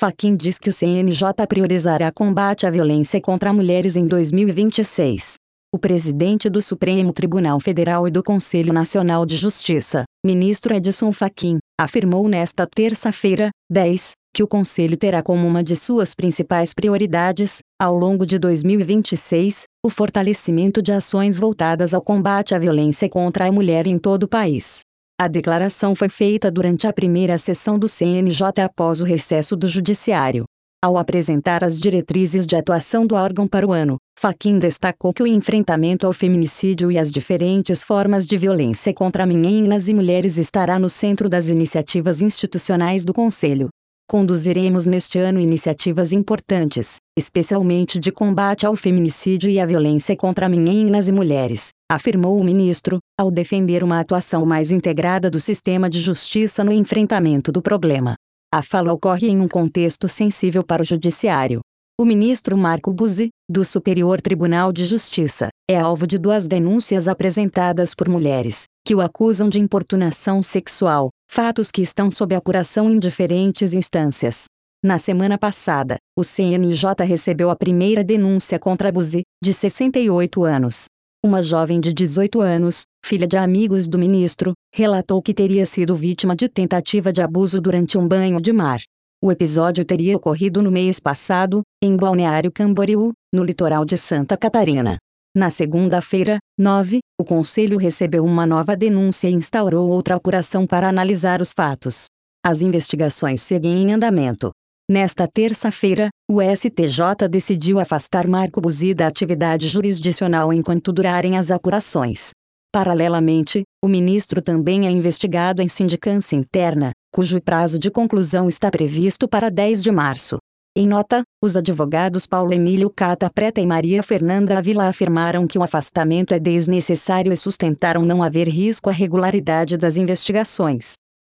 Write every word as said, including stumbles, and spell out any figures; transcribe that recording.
Fachin diz que o C N J priorizará combate à violência contra mulheres em dois mil e vinte e seis. O presidente do Supremo Tribunal Federal e do Conselho Nacional de Justiça, ministro Edson Fachin, afirmou nesta terça-feira, dez, que o Conselho terá como uma de suas principais prioridades, ao longo de dois mil e vinte e seis, o fortalecimento de ações voltadas ao combate à violência contra a mulher em todo o país. A declaração foi feita durante a primeira sessão do C N J após o recesso do Judiciário. Ao apresentar as diretrizes de atuação do órgão para o ano, Fachin destacou que o enfrentamento ao feminicídio e às diferentes formas de violência contra meninas e mulheres estará no centro das iniciativas institucionais do Conselho. Conduziremos neste ano iniciativas importantes, especialmente de combate ao feminicídio e à violência contra meninas e mulheres, afirmou o ministro, ao defender uma atuação mais integrada do sistema de justiça no enfrentamento do problema. A fala ocorre em um contexto sensível para o Judiciário. O ministro Marco Buzzi, do Superior Tribunal de Justiça, é alvo de duas denúncias apresentadas por mulheres, que o acusam de importunação sexual, fatos que estão sob apuração em diferentes instâncias. Na semana passada, o C N J recebeu a primeira denúncia contra Buzzi, de sessenta e oito anos. Uma jovem de dezoito anos, filha de amigos do ministro, relatou que teria sido vítima de tentativa de abuso durante um banho de mar. O episódio teria ocorrido no mês passado, em Balneário Camboriú, no litoral de Santa Catarina. Na segunda-feira, nove, o Conselho recebeu uma nova denúncia e instaurou outra apuração para analisar os fatos. As investigações seguem em andamento. Nesta terça-feira, o S T J decidiu afastar Marco Buzzi da atividade jurisdicional enquanto durarem as apurações. Paralelamente, o ministro também é investigado em sindicância interna, cujo prazo de conclusão está previsto para dez de março. Em nota, os advogados Paulo Emílio Cata Preta e Maria Fernanda Avila afirmaram que o afastamento é desnecessário e sustentaram não haver risco à regularidade das investigações.